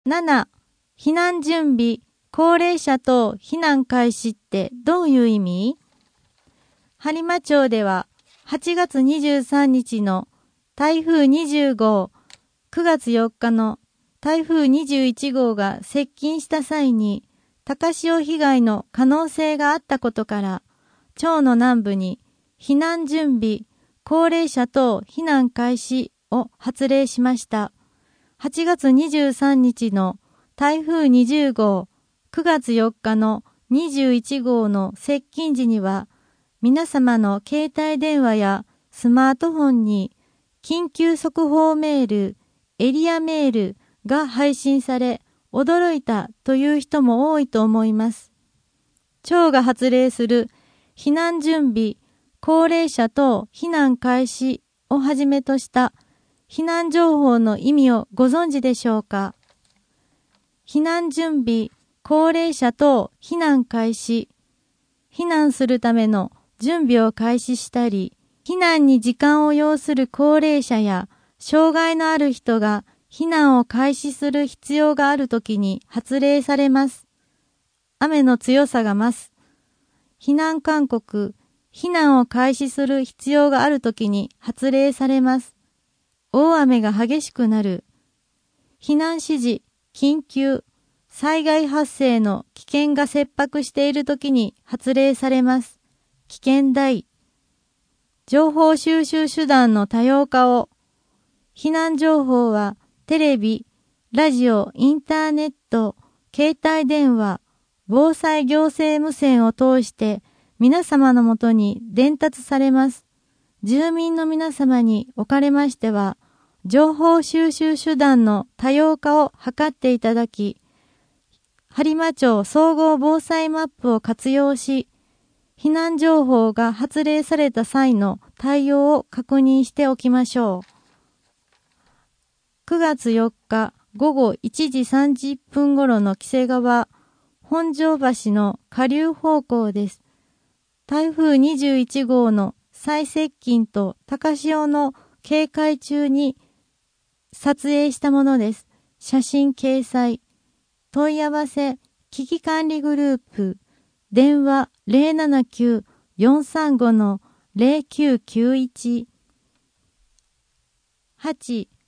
7、避難準備、高齢者等避難開始ってどういう意味？播磨町では8月23日の台風20号、9月4日の台風21号が接近した際に高潮被害の可能性があったことから、町の南部に避難準備、高齢者等避難開始を発令しました。8月23日の台風20号、9月4日の21号の接近時には、皆様の携帯電話やスマートフォンに緊急速報メール、エリアメールが配信され、驚いたという人も多いと思います。町が発令する避難準備、高齢者等避難開始をはじめとした避難情報の意味をご存知でしょうか？避難準備、高齢者等避難開始。避難するための準備を開始したり、避難に時間を要する高齢者や障害のある人が避難を開始する必要があるときに発令されます。雨の強さが増す。避難勧告、避難を開始する必要があるときに発令されます。大雨が激しくなる。避難指示、緊急、災害発生の危険が切迫しているときに発令されます。危険大。情報収集手段の多様化を。避難情報はテレビ、ラジオ、インターネット、携帯電話、防災行政無線を通して皆様のもとに伝達されます。住民の皆様におかれましては、情報収集手段の多様化を図っていただき、播磨町総合防災マップを活用し、避難情報が発令された際の対応を確認しておきましょう。9月4日午後1時30分頃の黄瀬川、本庄橋の下流方向です。台風21号の最接近と高潮の警戒中に撮影したものです。写真掲載。問い合わせ、危機管理グループ、電話 079-435-0991 8